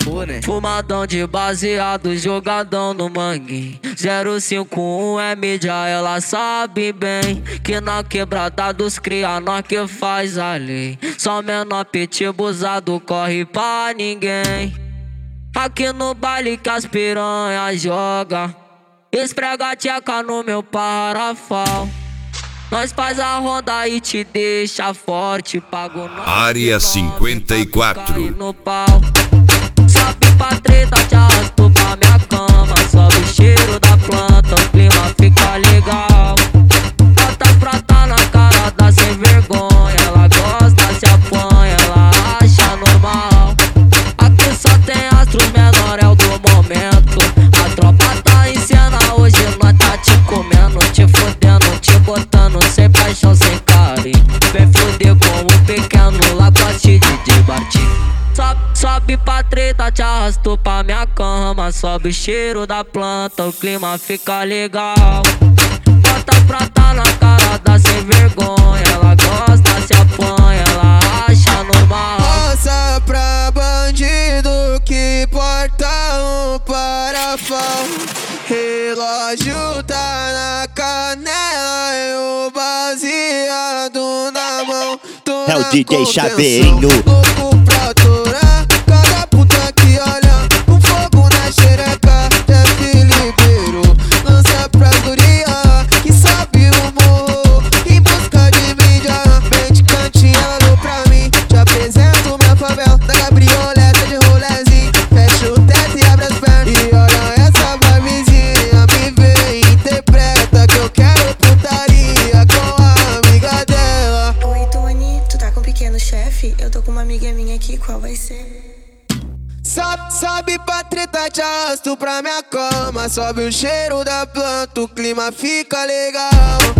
né? Fumadão de baseado, jogadão no mangue. 051 é mídia, ela sabe bem que na quebrada dos cria, nós que faz a lei. Só menor pitibuzado corre pra ninguém. Aqui no baile que as piranha joga, esfrega a tcheca no meu parafal. Nós faz a ronda e te deixa forte, pago nós. Área 54. No pau. Sobe pra treta, te arrasto pra minha cama. Sobe o cheiro da planta, o clima fica legal. Bota prata na cara da sem vergonha. Ela gosta, se apanha, ela acha normal. Aqui só tem astros menor, é o do momento. A tropa tá em cena, hoje nós tá te comendo, te fodendo, te botando sem paixão, sem carinho. Vem foder com o pequeno Lacoste DJ Bartinho. Sobe pra treta, te arrasto pra minha cama. Sobe o cheiro da planta, o clima fica legal. Bota prata na cara da sem vergonha. Ela gosta, se apanha, ela acha normal. Roça pra bandido que porta um parafal. Relógio tá na canela e o baseado na mão. É o DJ Chaveirinho. Louco pra atorar cada puta que olha com fogo na xereca. É Filipeiro, lança pra guria que sabe o morro em busca de mídia. Bem de cantinho, ela olhou pra mim. Te apresento minha favela da cabrioleta de rolezinho. Fecha o teto e abre as pernas e olha essa vibezinha. Me vê e interpreta que eu quero putaria com a amiga dela. Oi, Tony, tu tá com um pequeno chefe? Eu tô com uma amiga minha aqui, qual vai ser? Sobe pra treta, te arrasto pra minha cama. Sobe o cheiro da planta, o clima fica legal.